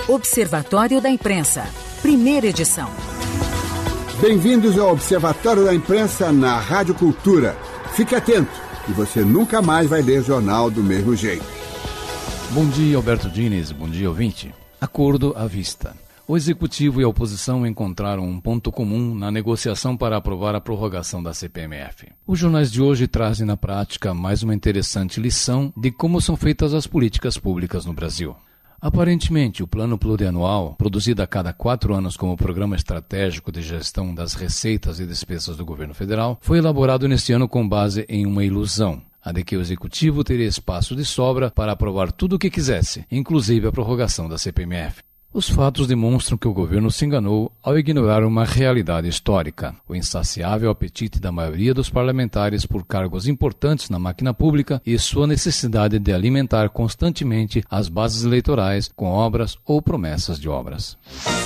Observatório da Imprensa, primeira edição. Bem-vindos ao Observatório da Imprensa na Rádio Cultura. Fique atento, e você nunca mais vai ler jornal do mesmo jeito. Bom dia, Alberto Diniz. Bom dia, ouvinte. Acordo à vista. O Executivo e a oposição encontraram um ponto comum na negociação para aprovar a prorrogação da CPMF. Os jornais de hoje trazem na prática mais uma interessante lição de como são feitas as políticas públicas no Brasil. Aparentemente, o Plano Plurianual, produzido a cada 4 anos como Programa Estratégico de Gestão das Receitas e Despesas do Governo Federal, foi elaborado neste ano com base em uma ilusão, a de que o Executivo teria espaço de sobra para aprovar tudo o que quisesse, inclusive a prorrogação da CPMF. Os fatos demonstram que o governo se enganou ao ignorar uma realidade histórica: o insaciável apetite da maioria dos parlamentares por cargos importantes na máquina pública e sua necessidade de alimentar constantemente as bases eleitorais com obras ou promessas de obras.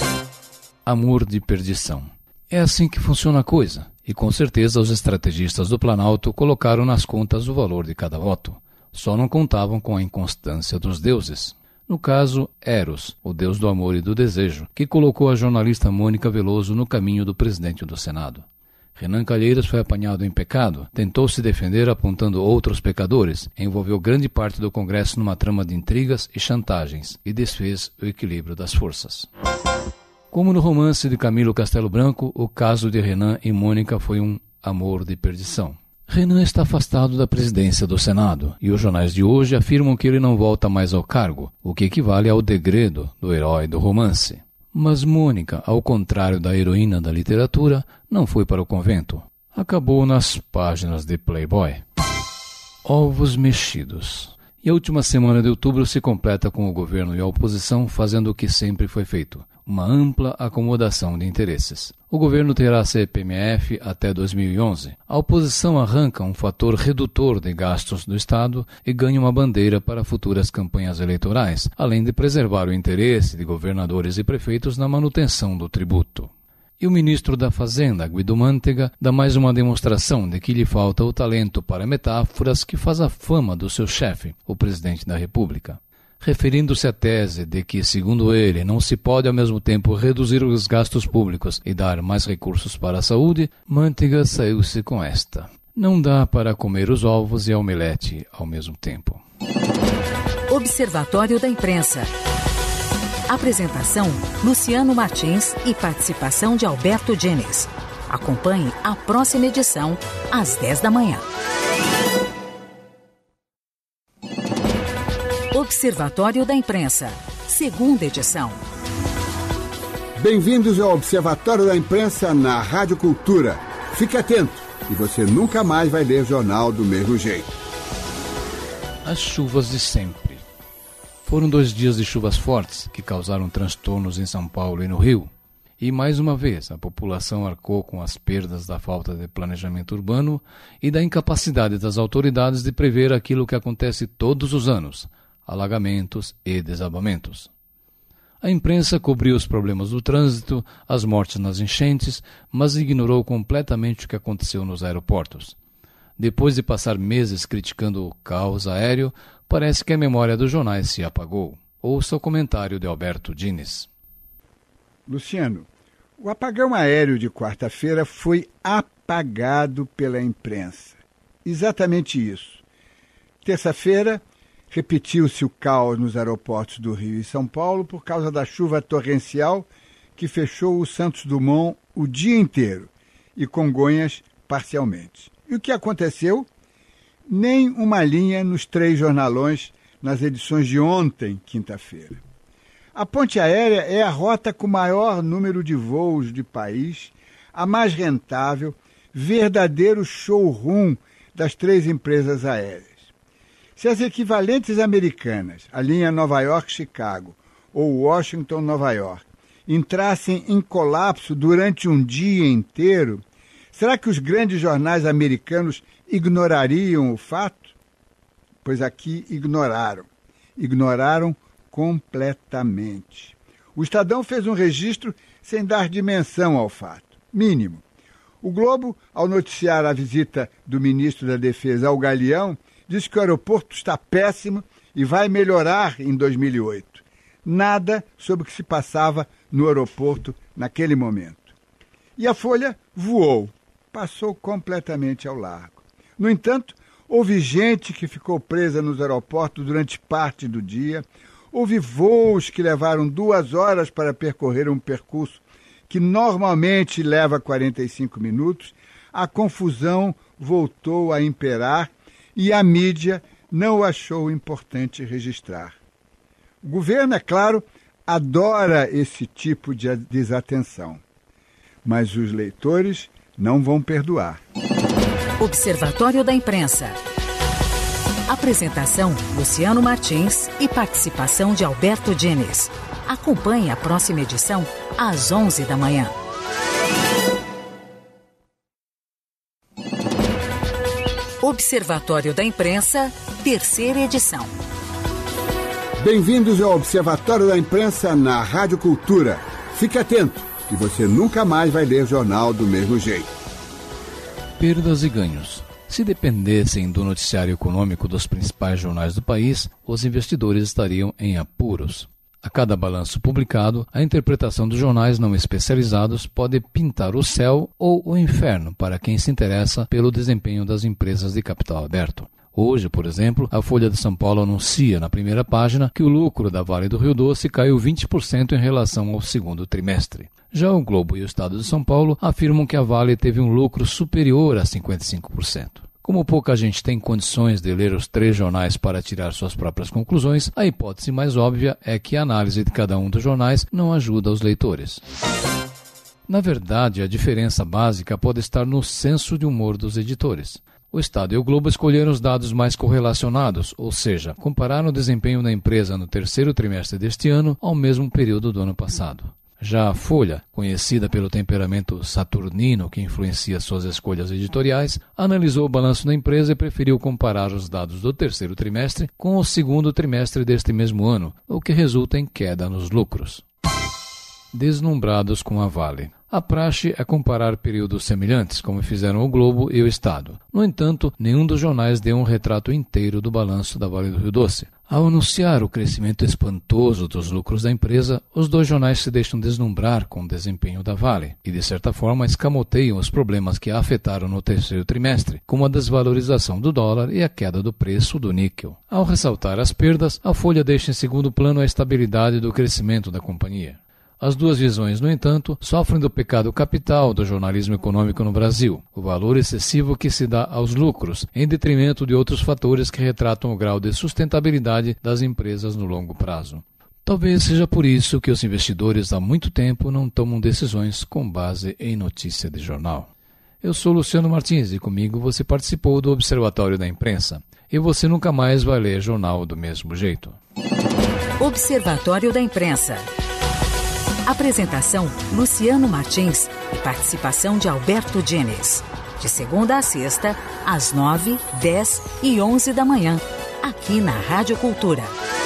Amor de perdição. É assim que funciona a coisa, e com certeza os estrategistas do Planalto colocaram nas contas o valor de cada voto. Só não contavam com a inconstância dos deuses. No caso, Eros, o deus do amor e do desejo, que colocou a jornalista Mônica Veloso no caminho do presidente do Senado. Renan Calheiros foi apanhado em pecado, tentou se defender apontando outros pecadores, envolveu grande parte do Congresso numa trama de intrigas e chantagens e desfez o equilíbrio das forças. Como no romance de Camilo Castelo Branco, o caso de Renan e Mônica foi um amor de perdição. Renan está afastado da presidência do Senado, e os jornais de hoje afirmam que ele não volta mais ao cargo, o que equivale ao degredo do herói do romance. Mas Mônica, ao contrário da heroína da literatura, não foi para o convento. Acabou nas páginas de Playboy. Ovos mexidos. E a última semana de outubro se completa com o governo e a oposição fazendo o que sempre foi feito: uma ampla acomodação de interesses. O governo terá a CPMF até 2011. A oposição arranca um fator redutor de gastos do Estado e ganha uma bandeira para futuras campanhas eleitorais, além de preservar o interesse de governadores e prefeitos na manutenção do tributo. E o ministro da Fazenda, Guido Mantega, dá mais uma demonstração de que lhe falta o talento para metáforas que faz a fama do seu chefe, o presidente da República. Referindo-se à tese de que, segundo ele, não se pode ao mesmo tempo reduzir os gastos públicos e dar mais recursos para a saúde, Mantega saiu-se com esta: não dá para comer os ovos e a omelete ao mesmo tempo. Observatório da Imprensa. Apresentação: Luciano Martins e participação de Alberto Diniz. Acompanhe a próxima edição às 10 da manhã. Observatório da Imprensa, segunda edição. Bem-vindos ao Observatório da Imprensa na Rádio Cultura. Fique atento, e você nunca mais vai ler jornal do mesmo jeito. As chuvas de sempre. Foram 2 dias de chuvas fortes que causaram transtornos em São Paulo e no Rio. E, mais uma vez, a população arcou com as perdas da falta de planejamento urbano e da incapacidade das autoridades de prever aquilo que acontece todos os anos: alagamentos e desabamentos. A imprensa cobriu os problemas do trânsito, as mortes nas enchentes, mas ignorou completamente o que aconteceu nos aeroportos. Depois de passar meses criticando o caos aéreo, parece que a memória dos jornais se apagou. Ouça o comentário de Alberto Diniz. Luciano, o apagão aéreo de quarta-feira foi apagado pela imprensa. Exatamente isso. Terça-feira, repetiu-se o caos nos aeroportos do Rio e São Paulo por causa da chuva torrencial que fechou o Santos Dumont o dia inteiro e Congonhas parcialmente. E o que aconteceu? Nem uma linha nos 3 jornalões nas edições de ontem, quinta-feira. A ponte aérea é a rota com maior número de voos do país, a mais rentável, verdadeiro showroom das 3 empresas aéreas. Se as equivalentes americanas, a linha Nova York-Chicago ou Washington-Nova York, entrassem em colapso durante um dia inteiro, será que os grandes jornais americanos ignorariam o fato? Pois aqui ignoraram. Ignoraram completamente. O Estadão fez um registro sem dar dimensão ao fato, mínimo. O Globo, ao noticiar a visita do ministro da Defesa ao Galeão, disse que o aeroporto está péssimo e vai melhorar em 2008. nada sobre o que se passava no aeroporto naquele momento. E a Folha voou, passou completamente ao largo. No entanto, houve gente que ficou presa nos aeroportos durante parte do dia, houve voos que levaram 2 horas para percorrer um percurso que normalmente leva 45 minutos, a confusão voltou a imperar e a mídia não achou importante registrar. O governo, é claro, adora esse tipo de desatenção, mas os leitores não vão perdoar. Observatório da Imprensa. Apresentação: Luciano Martins e participação de Alberto Diniz. Acompanhe a próxima edição às 11 da manhã. Observatório da Imprensa, 3ª edição. Bem-vindos ao Observatório da Imprensa na Rádio Cultura. Fique atento, que você nunca mais vai ler jornal do mesmo jeito. Perdas e ganhos. Se dependessem do noticiário econômico dos principais jornais do país, os investidores estariam em apuros. A cada balanço publicado, a interpretação dos jornais não especializados pode pintar o céu ou o inferno para quem se interessa pelo desempenho das empresas de capital aberto. Hoje, por exemplo, a Folha de São Paulo anuncia na primeira página que o lucro da Vale do Rio Doce caiu 20% em relação ao segundo trimestre. Já o Globo e o Estado de São Paulo afirmam que a Vale teve um lucro superior a 55%. Como pouca gente tem condições de ler os 3 jornais para tirar suas próprias conclusões, a hipótese mais óbvia é que a análise de cada um dos jornais não ajuda os leitores. Na verdade, a diferença básica pode estar no senso de humor dos editores. O Estado e o Globo escolheram os dados mais correlacionados, ou seja, compararam o desempenho da empresa no terceiro trimestre deste ano ao mesmo período do ano passado. Já a Folha, conhecida pelo temperamento saturnino que influencia suas escolhas editoriais, analisou o balanço da empresa e preferiu comparar os dados do terceiro trimestre com o segundo trimestre deste mesmo ano, o que resulta em queda nos lucros. Deslumbrados com a Vale. A praxe é comparar períodos semelhantes, como fizeram o Globo e o Estado. No entanto, nenhum dos jornais deu um retrato inteiro do balanço da Vale do Rio Doce. Ao anunciar o crescimento espantoso dos lucros da empresa, os 2 jornais se deixam deslumbrar com o desempenho da Vale e, de certa forma, escamoteiam os problemas que a afetaram no terceiro trimestre, como a desvalorização do dólar e a queda do preço do níquel. Ao ressaltar as perdas, a Folha deixa em segundo plano a estabilidade do crescimento da companhia. As 2 visões, no entanto, sofrem do pecado capital do jornalismo econômico no Brasil, o valor excessivo que se dá aos lucros, em detrimento de outros fatores que retratam o grau de sustentabilidade das empresas no longo prazo. Talvez seja por isso que os investidores há muito tempo não tomam decisões com base em notícia de jornal. Eu sou Luciano Martins e comigo você participou do Observatório da Imprensa. E você nunca mais vai ler jornal do mesmo jeito. Observatório da Imprensa. Apresentação: Luciano Martins e participação de Alberto Diniz. De segunda a sexta, às 9, 10 e 11 da manhã, aqui na Rádio Cultura.